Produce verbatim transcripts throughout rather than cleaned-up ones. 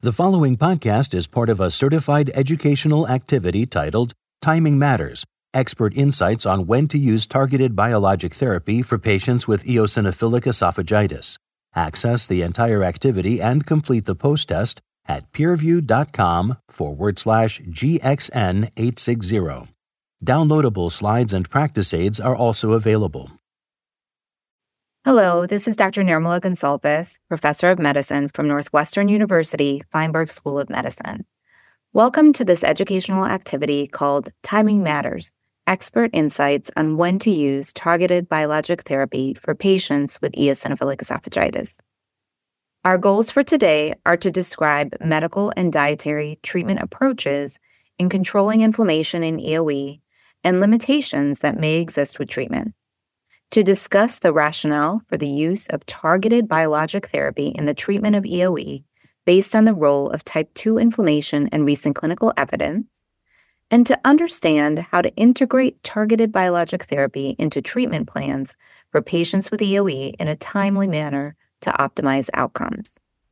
The following podcast is part of a certified educational activity titled Timing Matters, Expert Insights on When to Use Targeted Biologic Therapy for Patients with Eosinophilic Esophagitis. Access the entire activity and complete the post-test at peerview.com forward slash GXN860. Downloadable slides and practice aids are also available. Hello, this is Doctor Nirmala Gonsalves, Professor of Medicine from Northwestern University, Feinberg School of Medicine. Welcome to this educational activity called Timing Matters, Expert Insights on When to Use Targeted Biologic Therapy for Patients with Eosinophilic Esophagitis. Our goals for today are to describe medical and dietary treatment approaches in controlling inflammation in E O E and limitations that may exist with treatment. To discuss the rationale for the use of targeted biologic therapy in the treatment of E O E based on the role of type two inflammation and recent clinical evidence, and to understand how to integrate targeted biologic therapy into treatment plans for patients with E O E in a timely manner to optimize outcomes.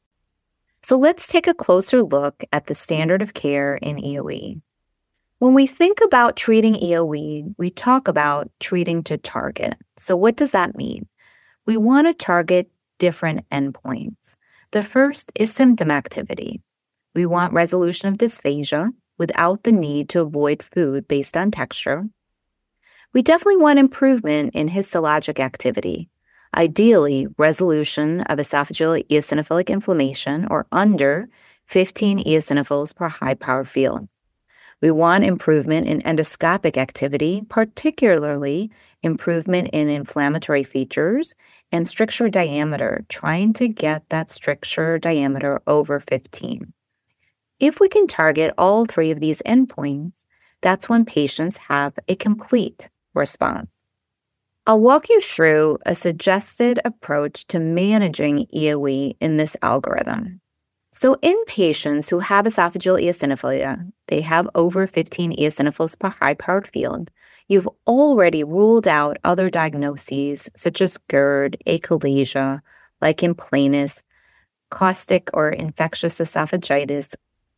So let's take a closer look at the standard of care in E O E. When we think about treating E O E, we talk about treating to target. So what does that mean? We want to target different endpoints. The first is symptom activity. We want resolution of dysphagia without the need to avoid food based on texture. We definitely want improvement in histologic activity, ideally resolution of esophageal eosinophilic inflammation or under fifteen eosinophils per high-power field. We want improvement in endoscopic activity, particularly improvement in inflammatory features and stricture diameter, trying to get that stricture diameter over fifteen. If we can target all three of these endpoints, that's when patients have a complete response. I'll walk you through a suggested approach to managing E O E in this algorithm. So in patients who have esophageal eosinophilia, they have over fifteen eosinophils per high-powered field, you've already ruled out other diagnoses such as GERD, achalasia, lichen planus, caustic or infectious esophagitis,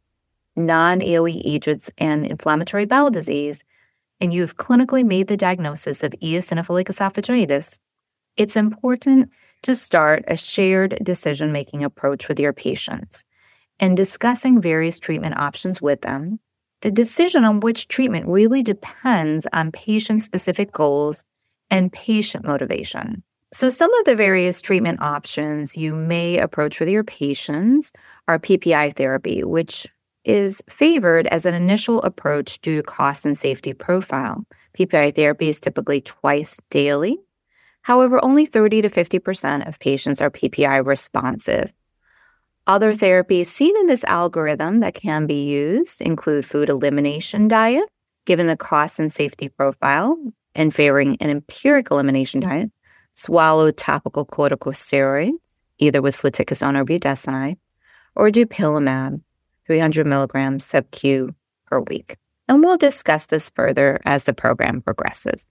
non-E O E agents, and inflammatory bowel disease, and you've clinically made the diagnosis of eosinophilic esophagitis. It's important to start a shared decision-making approach with your patients and discussing various treatment options with them. The decision on which treatment really depends on patient-specific goals and patient motivation. So some of the various treatment options you may approach with your patients are P P I therapy, which is favored as an initial approach due to cost and safety profile. P P I therapy is typically twice daily. However, only thirty to fifty percent of patients are P P I responsive. Other therapies seen in this algorithm that can be used include food elimination diet, given the cost and safety profile, and favoring an empiric elimination diet, swallowed topical corticosteroids, either with fluticasone or budesonide, or dupilumab, three hundred milligrams sub-Q per week. And we'll discuss this further as the program progresses.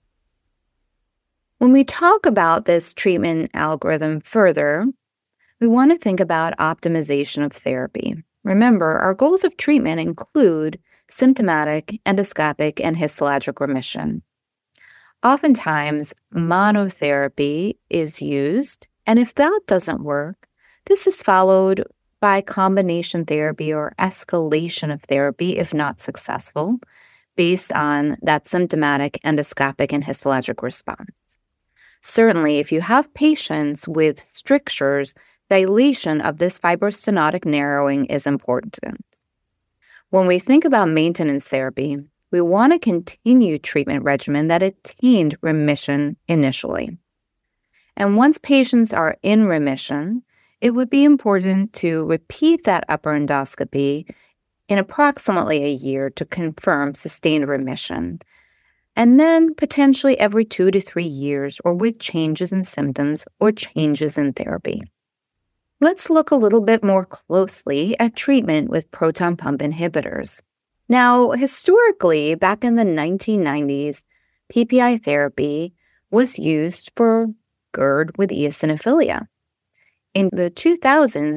When we talk about this treatment algorithm further, we want to think about optimization of therapy. Remember, our goals of treatment include symptomatic, endoscopic, and histologic remission. Oftentimes, monotherapy is used, and if that doesn't work, this is followed by combination therapy or escalation of therapy if not successful, based on that symptomatic, endoscopic, and histologic response. Certainly, if you have patients with strictures, dilation of this fibrostenotic narrowing is important. When we think about maintenance therapy, we want to continue treatment regimen that attained remission initially. And once patients are in remission, it would be important to repeat that upper endoscopy in approximately a year to confirm sustained remission, and then potentially every two to three years or with changes in symptoms or changes in therapy. Let's look a little bit more closely at treatment with proton pump inhibitors. Now, historically, back in the nineteen nineties, P P I therapy was used for GERD with eosinophilia. In the two thousands,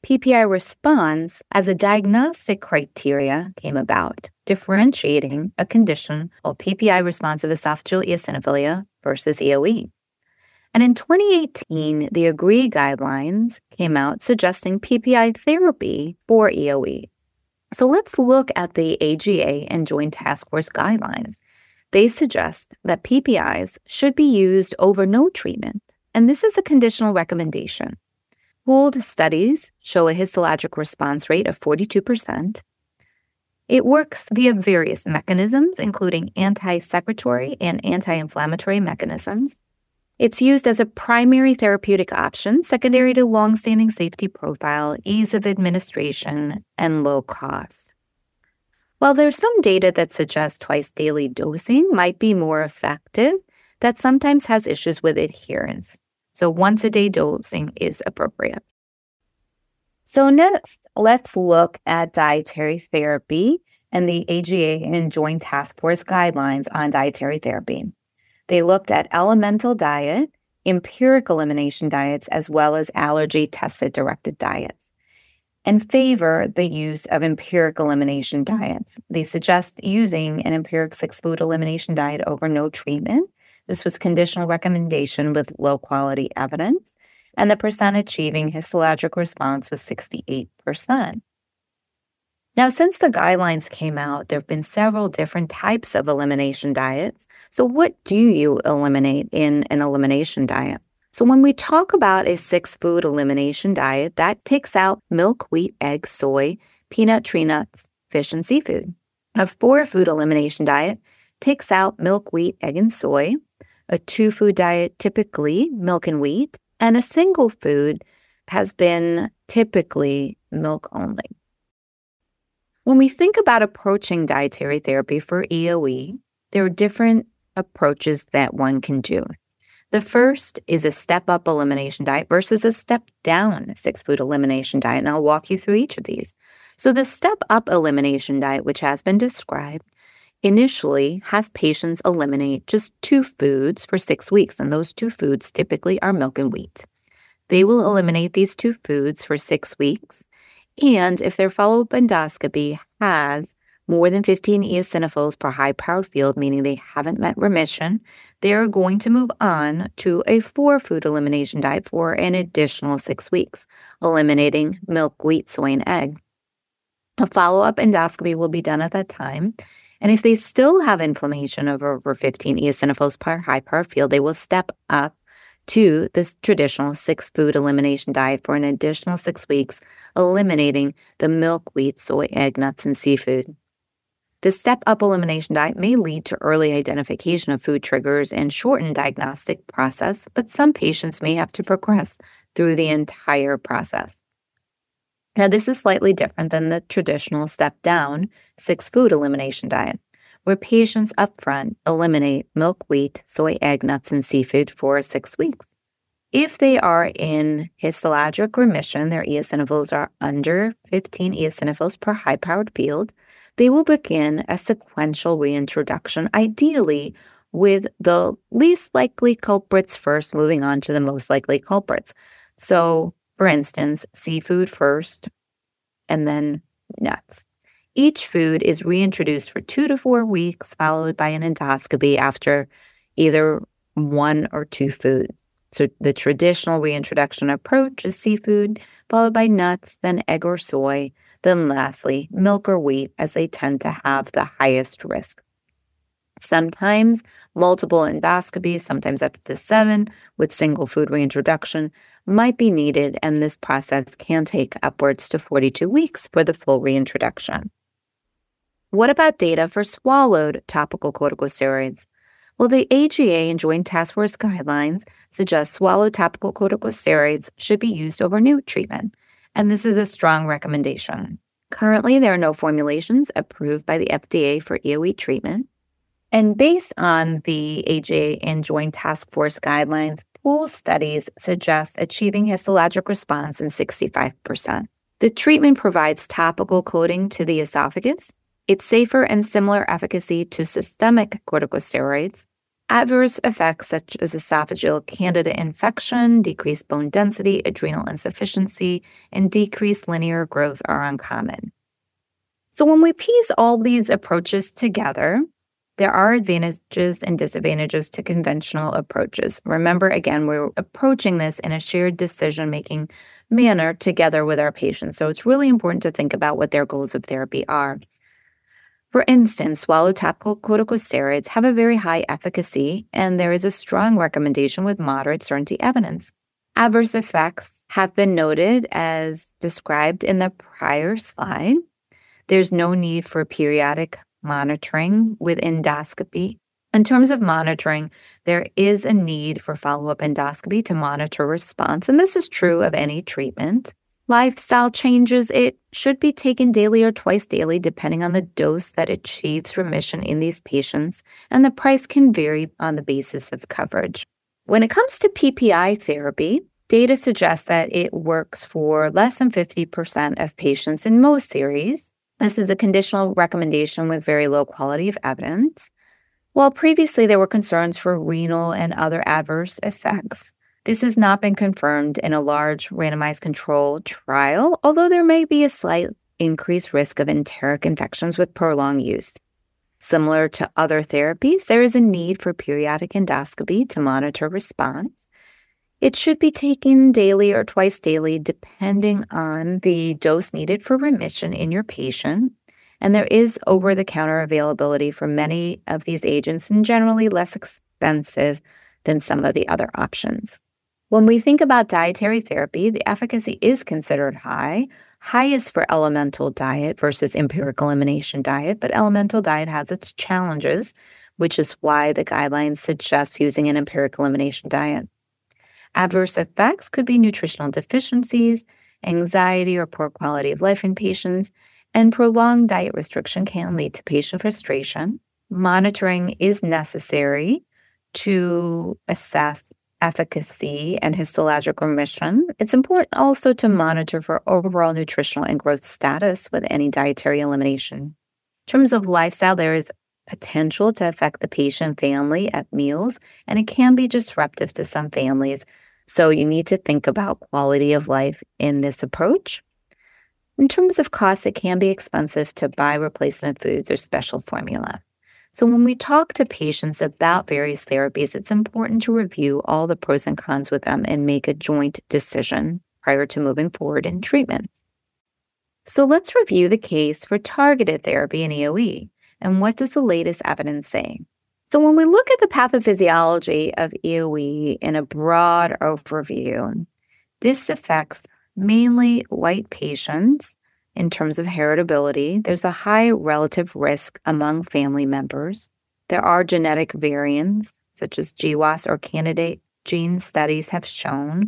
P P I response as a diagnostic criteria came about, differentiating a condition called P P I-responsive esophageal eosinophilia versus E O E. And in twenty eighteen, the AGREE guidelines came out suggesting P P I therapy for E O E. So let's look at the A G A and Joint Task Force guidelines. They suggest that P P Is should be used over no treatment, and this is a conditional recommendation. Pooled studies show a histologic response rate of forty-two percent. It works via various mechanisms, including anti-secretory and anti-inflammatory mechanisms. It's used as a primary therapeutic option, secondary to long-standing safety profile, ease of administration, and low cost. While there's some data that suggests twice-daily dosing might be more effective, that sometimes has issues with adherence. So once-a-day dosing is appropriate. So next, let's look at dietary therapy and the A G A and Joint Task Force guidelines on dietary therapy. They looked at elemental diet, empiric elimination diets, as well as allergy-tested directed diets, and favor the use of empiric elimination diets. They suggest using an empiric six-food elimination diet over no treatment. This was conditional recommendation with low-quality evidence, and the percent achieving histologic response was sixty-eight percent. Now, since the guidelines came out, there have been several different types of elimination diets. So what do you eliminate in an elimination diet? So when we talk about a six-food elimination diet, that takes out milk, wheat, egg, soy, peanut, tree nuts, fish, and seafood. A four-food elimination diet takes out milk, wheat, egg, and soy. A two-food diet, typically milk and wheat, and a single food has been typically milk only. When we think about approaching dietary therapy for E O E, there are different approaches that one can do. The first is a step-up elimination diet versus a step-down six-food elimination diet, and I'll walk you through each of these. So the step-up elimination diet, which has been described, initially has patients eliminate just two foods for six weeks, and those two foods typically are milk and wheat. They will eliminate these two foods for six weeks, and if their follow-up endoscopy has more than fifteen eosinophils per high-powered field, meaning they haven't met remission, they are going to move on to a four-food elimination diet for an additional six weeks, eliminating milk, wheat, soy, and egg. A follow-up endoscopy will be done at that time, and if they still have inflammation of over fifteen eosinophils per high-powered field, they will step up to this traditional six-food elimination diet for an additional six weeks, eliminating the milk, wheat, soy, egg, nuts, and seafood. The step-up elimination diet may lead to early identification of food triggers and shorten diagnostic process, but some patients may have to progress through the entire process. Now, this is slightly different than the traditional step-down six-food elimination diet, where patients upfront eliminate milk, wheat, soy, egg, nuts, and seafood for six weeks. If they are in histologic remission, their eosinophils are under fifteen eosinophils per high-powered field, they will begin a sequential reintroduction, ideally with the least likely culprits first, moving on to the most likely culprits. So, for instance, seafood first, and then nuts. Each food is reintroduced for two to four weeks, followed by an endoscopy after either one or two foods. So the traditional reintroduction approach is seafood, followed by nuts, then egg or soy, then lastly, milk or wheat, as they tend to have the highest risk. Sometimes multiple endoscopies, sometimes up to seven, with single food reintroduction might be needed, and this process can take upwards to forty-two weeks for the full reintroduction. What about data for swallowed topical corticosteroids? Well, the A G A and Joint Task Force guidelines suggest swallowed topical corticosteroids should be used over new treatment, and this is a strong recommendation. Currently, there are no formulations approved by the F D A for E O E treatment, and based on the A G A and Joint Task Force guidelines, pool studies suggest achieving histologic response in sixty-five percent. The treatment provides topical coating to the esophagus. It's safer and similar efficacy to systemic corticosteroids. Adverse effects such as esophageal candida infection, decreased bone density, adrenal insufficiency, and decreased linear growth are uncommon. So when we piece all these approaches together, there are advantages and disadvantages to conventional approaches. Remember, again, we're approaching this in a shared decision-making manner together with our patients. So it's really important to think about what their goals of therapy are. For instance, swallowed topical corticosteroids have a very high efficacy, and there is a strong recommendation with moderate certainty evidence. Adverse effects have been noted as described in the prior slide. There's no need for periodic monitoring with endoscopy. In terms of monitoring, there is a need for follow-up endoscopy to monitor response, and this is true of any treatment. Lifestyle changes, it should be taken daily or twice daily, depending on the dose that achieves remission in these patients, and the price can vary on the basis of coverage. When it comes to P P I therapy, data suggests that it works for less than fifty percent of patients in most series. This is a conditional recommendation with very low quality of evidence. While previously there were concerns for renal and other adverse effects, this has not been confirmed in a large randomized controlled trial, although there may be a slight increased risk of enteric infections with prolonged use. Similar to other therapies, there is a need for periodic endoscopy to monitor response. It should be taken daily or twice daily, depending on the dose needed for remission in your patient. And there is over-the-counter availability for many of these agents and generally less expensive than some of the other options. When we think about dietary therapy, the efficacy is considered high, highest for elemental diet versus empirical elimination diet, but elemental diet has its challenges, which is why the guidelines suggest using an empirical elimination diet. Adverse effects could be nutritional deficiencies, anxiety or poor quality of life in patients, and prolonged diet restriction can lead to patient frustration. Monitoring is necessary to assess efficacy and histologic remission. It's important also to monitor for overall nutritional and growth status with any dietary elimination. In terms of lifestyle, there is potential to affect the patient family at meals, and it can be disruptive to some families. So you need to think about quality of life in this approach. In terms of costs, it can be expensive to buy replacement foods or special formula. So when we talk to patients about various therapies, it's important to review all the pros and cons with them and make a joint decision prior to moving forward in treatment. So let's review the case for targeted therapy in E O E, and what does the latest evidence say? So when we look at the pathophysiology of E O E in a broad overview, this affects mainly white patients in terms of heritability. There's a high relative risk among family members. There are genetic variants, such as G W A S or candidate gene studies have shown.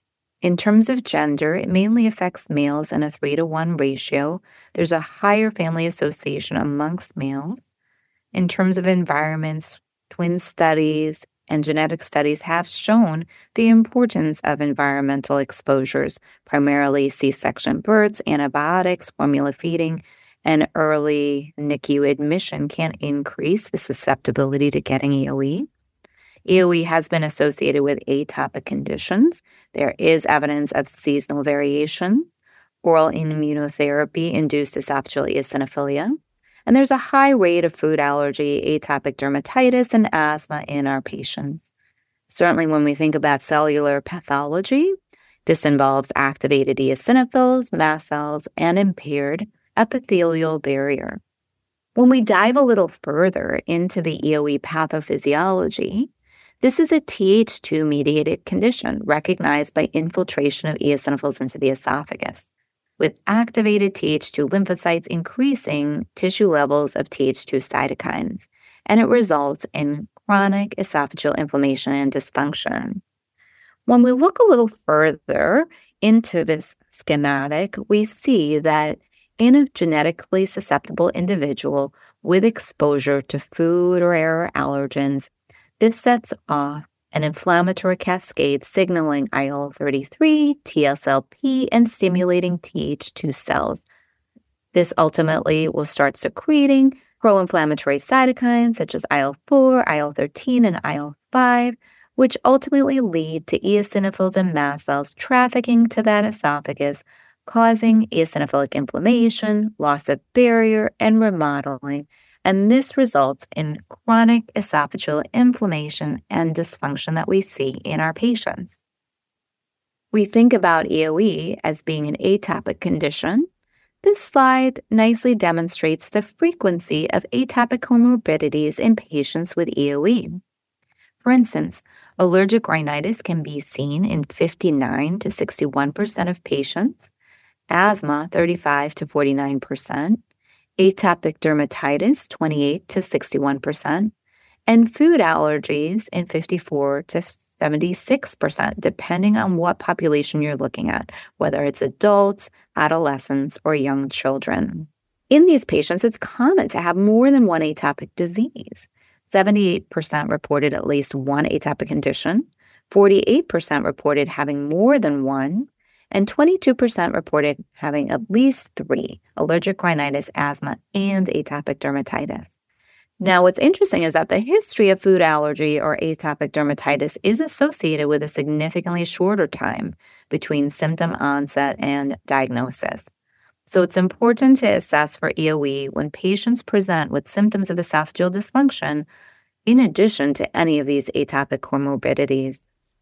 In terms of gender, it mainly affects males in a three to one ratio. There's a higher family association amongst males. In terms of environments, twin studies and genetic studies have shown the importance of environmental exposures, primarily C-section births, antibiotics, formula feeding, and early N I C U admission can increase the susceptibility to getting E O E. E O E has been associated with atopic conditions. There is evidence of seasonal variation, oral immunotherapy-induced esophageal eosinophilia, and there's a high rate of food allergy, atopic dermatitis, and asthma in our patients. Certainly when we think about cellular pathology, this involves activated eosinophils, mast cells, and impaired epithelial barrier. When we dive a little further into the E O E pathophysiology, this is a T H two-mediated condition recognized by infiltration of eosinophils into the esophagus, with activated T H two lymphocytes increasing tissue levels of T H two cytokines, and it results in chronic esophageal inflammation and dysfunction. When we look a little further into this schematic, we see that in a genetically susceptible individual with exposure to food or air allergens, this sets off an inflammatory cascade signaling I L thirty-three, T S L P, and stimulating T H two cells. This ultimately will start secreting pro-inflammatory cytokines such as I L four, I L thirteen, and I L five, which ultimately lead to eosinophils and mast cells trafficking to that esophagus, causing eosinophilic inflammation, loss of barrier, and remodeling. And this results in chronic esophageal inflammation and dysfunction that we see in our patients. We think about E O E as being an atopic condition. This slide nicely demonstrates the frequency of atopic comorbidities in patients with E O E. For instance, allergic rhinitis can be seen in fifty-nine to sixty-one percent of patients, asthma thirty-five to forty-nine percent, atopic dermatitis twenty-eight to sixty-one percent, and food allergies in fifty-four to seventy-six percent, depending on what population you're looking at, whether it's adults, adolescents, or young children. In these patients, it's common to have more than one atopic disease. seventy-eight percent reported at least one atopic condition, forty-eight percent reported having more than one, and twenty-two percent reported having at least three: allergic rhinitis, asthma, and atopic dermatitis. Now, what's interesting is that the history of food allergy or atopic dermatitis is associated with a significantly shorter time between symptom onset and diagnosis. So it's important to assess for E O E when patients present with symptoms of esophageal dysfunction, in addition to any of these atopic comorbidities.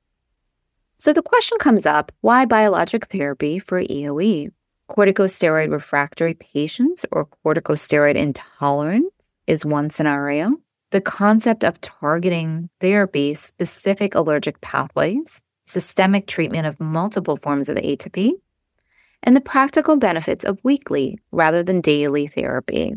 So the question comes up, why biologic therapy for E O E? Corticosteroid refractory patients or corticosteroid intolerant is one scenario. The concept of targeting therapy specific allergic pathways, systemic treatment of multiple forms of atopy, and the practical benefits of weekly rather than daily therapy.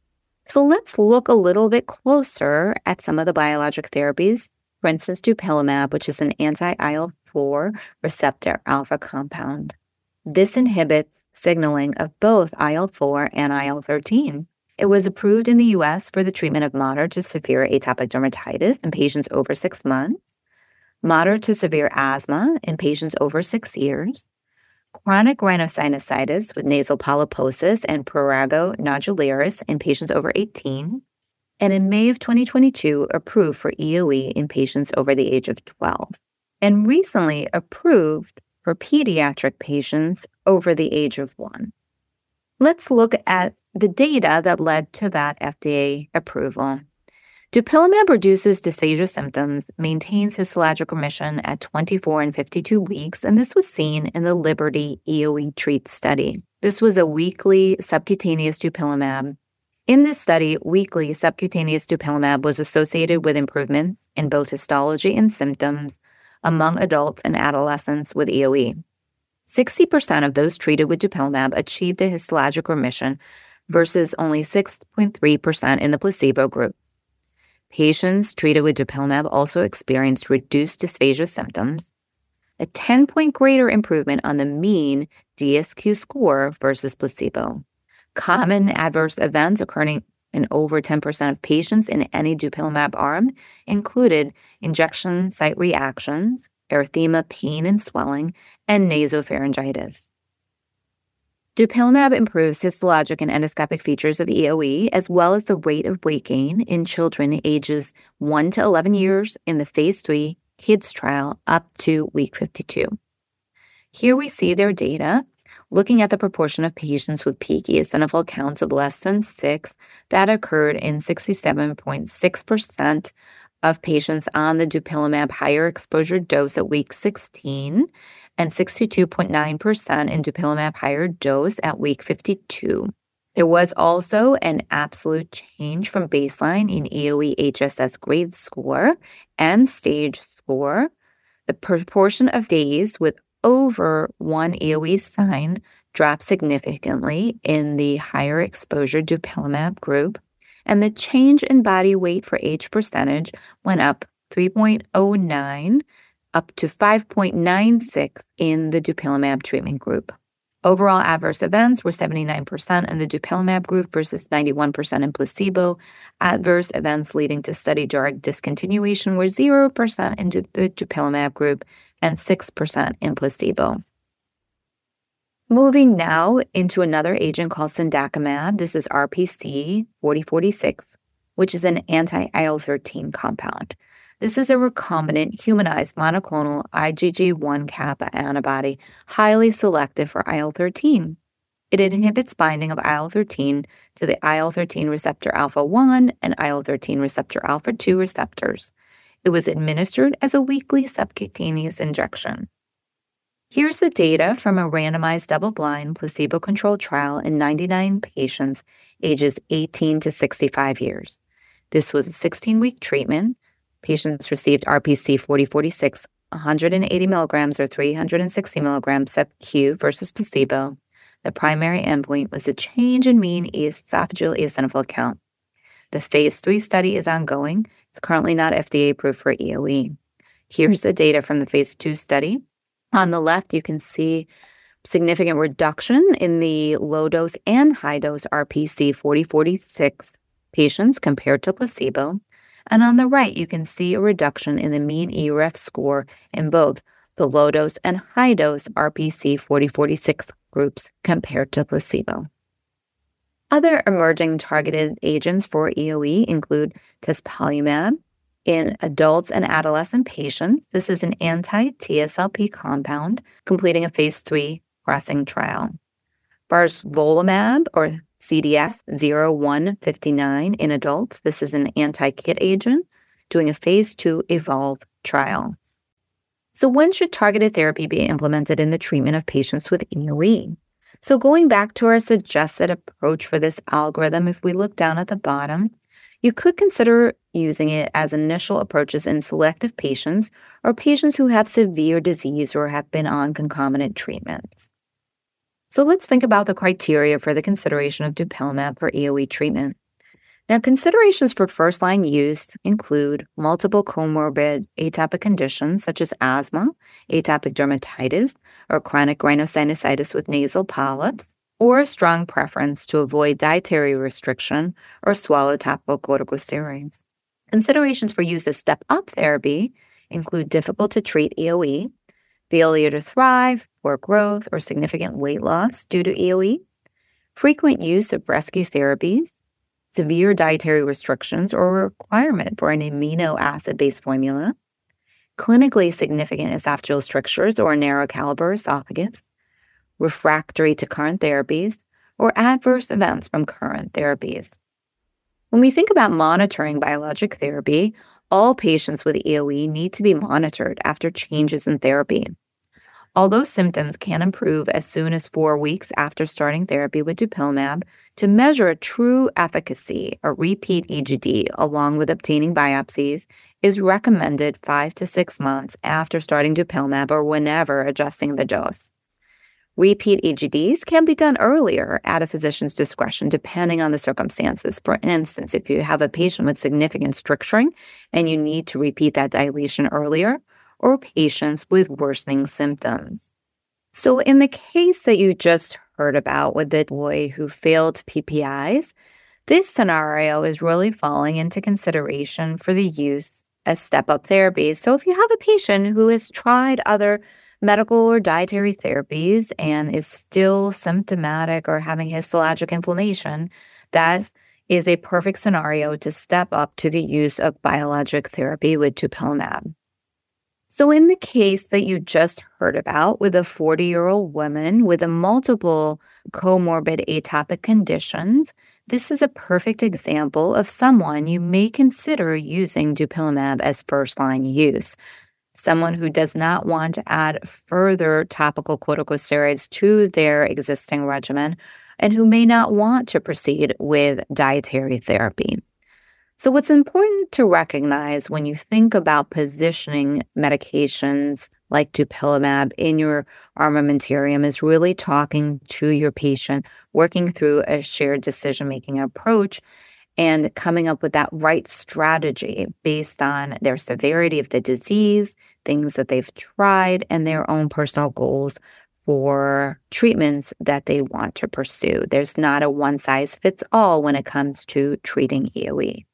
So let's look a little bit closer at some of the biologic therapies. For instance, dupilumab, which is an anti-I L four receptor alpha compound. This inhibits signaling of both I L four and I L thirteen. It was approved in the U S for the treatment of moderate to severe atopic dermatitis in patients over six months, moderate to severe asthma in patients over six years, chronic rhinosinusitis with nasal polyposis and prurigo nodularis in patients over eighteen, and in May of twenty twenty-two, approved for E O E in patients over the age of twelve, and recently approved for pediatric patients over the age of one. Let's look at the data that led to that F D A approval. Dupilumab reduces dysphagia symptoms, maintains histologic remission at twenty-four and fifty-two weeks, and this was seen in the Liberty E O E Treat study. This was a weekly subcutaneous dupilumab. In this study, weekly subcutaneous dupilumab was associated with improvements in both histology and symptoms among adults and adolescents with E O E. sixty percent of those treated with dupilumab achieved a histologic remission versus only six point three percent in the placebo group. Patients treated with dupilumab also experienced reduced dysphagia symptoms, a ten-point greater improvement on the mean D S Q score versus placebo. Common adverse events occurring in over ten percent of patients in any dupilumab arm included injection site reactions, erythema, pain and swelling, and nasopharyngitis. Dupilumab improves histologic and endoscopic features of E O E, as well as the rate of weight gain in children ages one to eleven years in the phase three kids trial up to week fifty-two. Here we see their data, looking at the proportion of patients with peak eosinophil counts of less than six that occurred in sixty-seven point six percent of patients on the dupilumab higher exposure dose at week sixteen, and sixty-two point nine percent in dupilumab higher dose at week fifty-two. There was also an absolute change from baseline in E O E H S S grade score and stage score. The proportion of days with over one E O E sign dropped significantly in the higher exposure dupilumab group, and the change in body weight for age percentage went up three point oh nine up to five point nine six in the dupilumab treatment group. Overall adverse events were seventy-nine percent in the dupilumab group versus ninety-one percent in placebo. Adverse events leading to study drug discontinuation were zero percent in the dupilumab group and six percent in placebo. Moving now into another agent called cendakimab. This is R P C forty forty-six, which is an anti-I L thirteen compound. This is a recombinant humanized monoclonal I G G one kappa antibody, highly selective for I L thirteen. It inhibits binding of I L thirteen to the I L thirteen receptor alpha one and I L thirteen receptor alpha two receptors. It was administered as a weekly subcutaneous injection. Here's the data from a randomized double-blind placebo-controlled trial in ninety-nine patients ages eighteen to sixty-five years. This was a sixteen-week treatment. Patients received R P C forty forty-six, one hundred eighty milligrams or three hundred sixty milligrams sub-Q versus placebo. The primary endpoint was a change in mean esophageal eosinophil count. The phase three study is ongoing. It's currently not F D A approved for E O E. Here's the data from the phase two study. On the left, you can see significant reduction in the low-dose and high-dose R P C forty forty-six patients compared to placebo. And on the right, you can see a reduction in the mean E R E F score in both the low-dose and high-dose R P C forty forty-six groups compared to placebo. Other emerging targeted agents for E O E include tezepelumab in adults and adolescent patients. This is an anti-T S L P compound completing a phase three crossing trial. Barzolvolimab or C D S zero one five nine in adults. This is an anti-KIT agent doing a phase two EVOLVE trial. So when should targeted therapy be implemented in the treatment of patients with E O E? So going back to our suggested approach for this algorithm, if we look down at the bottom, you could consider using it as initial approaches in selective patients or patients who have severe disease or have been on concomitant treatments. So let's think about the criteria for the consideration of dupilumab for E O E treatment. Now, considerations for first-line use include multiple comorbid atopic conditions such as asthma, atopic dermatitis, or chronic rhinosinusitis with nasal polyps, or a strong preference to avoid dietary restriction or swallow topical corticosteroids. Considerations for use as step-up therapy include difficult-to-treat E O E, failure to thrive, poor growth, or significant weight loss due to E O E, frequent use of rescue therapies, severe dietary restrictions or requirement for an amino acid-based formula, clinically significant esophageal strictures or narrow caliber esophagus, refractory to current therapies, or adverse events from current therapies. When we think about monitoring biologic therapy, all patients with E O E need to be monitored after changes in therapy. Although symptoms can improve as soon as four weeks after starting therapy with dupilumab, to measure true efficacy, a repeat E G D along with obtaining biopsies is recommended five to six months after starting dupilumab or whenever adjusting the dose. Repeat E G Ds can be done earlier at a physician's discretion depending on the circumstances. For instance, if you have a patient with significant stricturing and you need to repeat that dilation earlier, or patients with worsening symptoms. So in the case that you just heard about with the boy who failed P P Is, this scenario is really falling into consideration for the use as step-up therapy. So if you have a patient who has tried other medical or dietary therapies and is still symptomatic or having histologic inflammation, that is a perfect scenario to step up to the use of biologic therapy with dupilumab. So in the case that you just heard about with a forty-year-old woman with a multiple comorbid atopic conditions, this is a perfect example of someone you may consider using dupilumab as first-line use. Someone who does not want to add further topical corticosteroids to their existing regimen and who may not want to proceed with dietary therapy. So what's important to recognize when you think about positioning medications like dupilumab in your armamentarium is really talking to your patient, working through a shared decision-making approach, and coming up with that right strategy based on their severity of the disease, things that they've tried, and their own personal goals for treatments that they want to pursue. There's not a one-size-fits-all when it comes to treating E O E.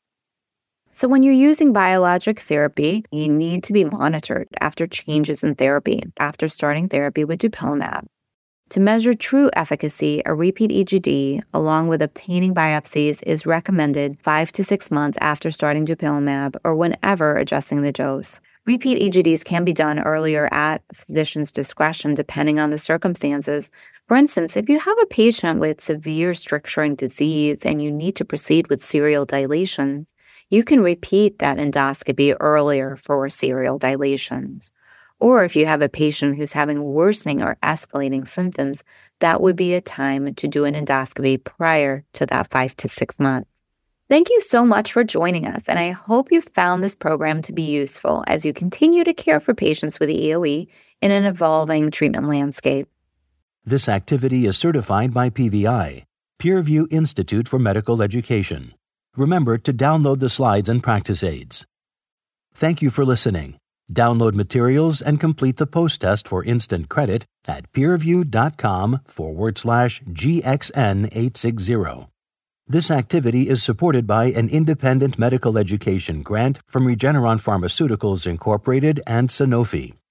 So when you're using biologic therapy, you need to be monitored after changes in therapy, after starting therapy with dupilumab. To measure true efficacy, a repeat E G D, along with obtaining biopsies, is recommended five to six months after starting dupilumab or whenever adjusting the dose. Repeat E G Ds can be done earlier at physician's discretion depending on the circumstances. For instance, if you have a patient with severe stricturing disease and you need to proceed with serial dilations, you can repeat that endoscopy earlier for serial dilations. Or if you have a patient who's having worsening or escalating symptoms, that would be a time to do an endoscopy prior to that five to six months. Thank you so much for joining us, and I hope you found this program to be useful as you continue to care for patients with E O E in an evolving treatment landscape. This activity is certified by P V I, Peer Review Institute for Medical Education. Remember to download the slides and practice aids. Thank you for listening. Download materials and complete the post-test for instant credit at peerreview.com forward slash GXN860. This activity is supported by an independent medical education grant from Regeneron Pharmaceuticals Incorporated and Sanofi.